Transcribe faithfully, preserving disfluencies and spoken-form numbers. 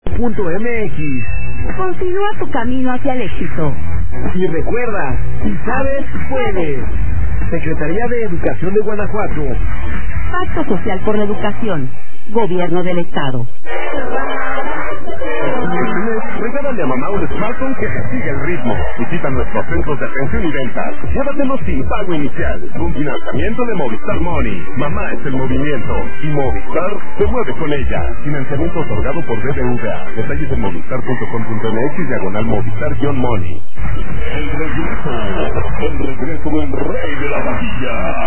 Punto M X. Continúa tu camino hacia el éxito. Y recuerda, si sabes, puedes. Secretaría de Educación de Guanajuato. Pacto Social por la Educación. Gobierno del Estado. Regálale a mamá un smartphone que te siga el ritmo. Visita nuestros centros de atención y ventas. Llévatelo sin pago inicial. Un financiamiento de Movistar Money. Mamá es el movimiento. Y Movistar se mueve con ella. Financiamiento otorgado por B B V A. Detalles en movistar punto com punto m x diagonal Movistar-Money. El regreso. El regreso del rey de la taquilla.